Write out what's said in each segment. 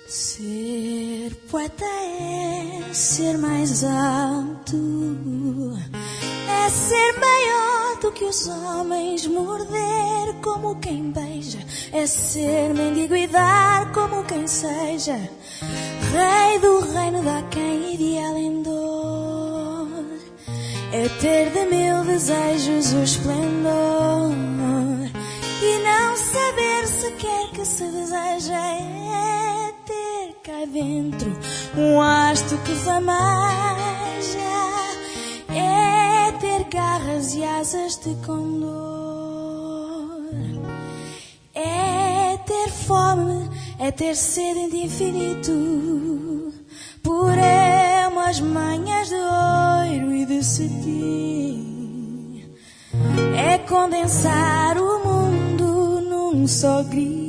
Ser poeta é ser mais alto, é ser maior do que os homens, morder como quem beija, é ser mendigo e dar como quem seja, rei do reino dá quem ideal em dor, é ter de mil desejos o esplendor e não saber sequer que se deseja, é ter cá dentro um hasto que flameja, é ter garras e asas de condor, é ter fome, é ter sede de infinito, por umas manhãs de ouro e de cetim, é condensar o mundo num só grito.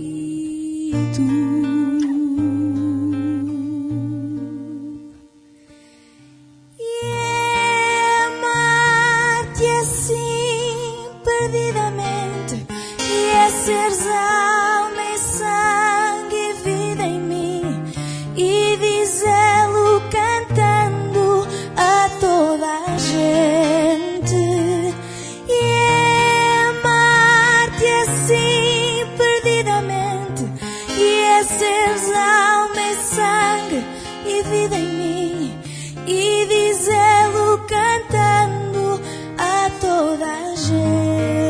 E é amar-te assim perdidamente, e é seres alma e sangue e vida em mim, e dizê-lo cantando a toda a gente. E é amar-te assim perdidamente, e é seres alma e sangue e vida em mim, e dizê-lo cantando a toda a gente.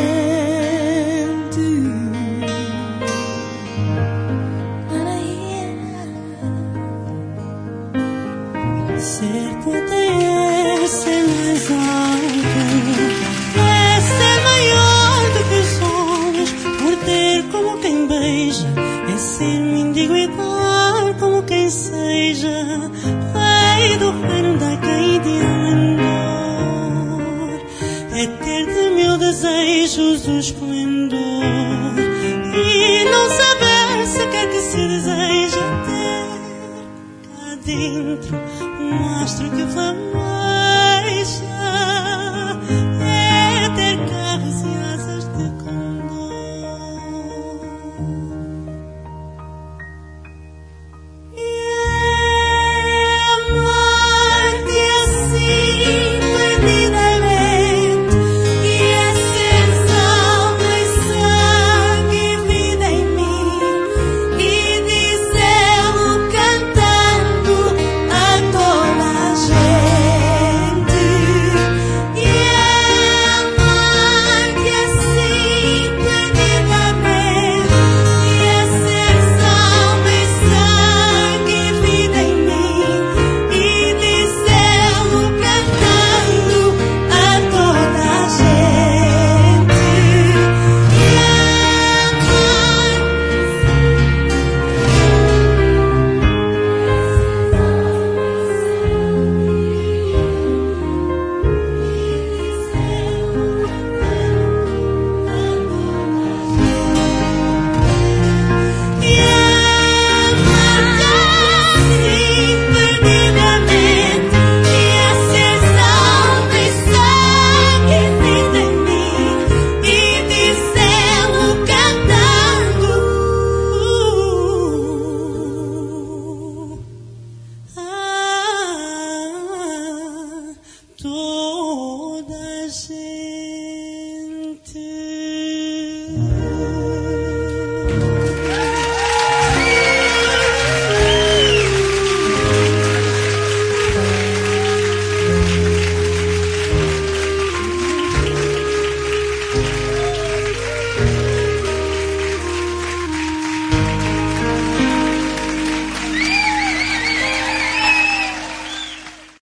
Ser poeta é ser mais alto, é ser maior do que os homens, morder como quem beija, é ser mendigo e dar como quem seja, rei do reino dá quem ideal em dor, é ter de mil desejos o esplendor e não saber sequer que se deseja, ter cá dentro um astro que flameia,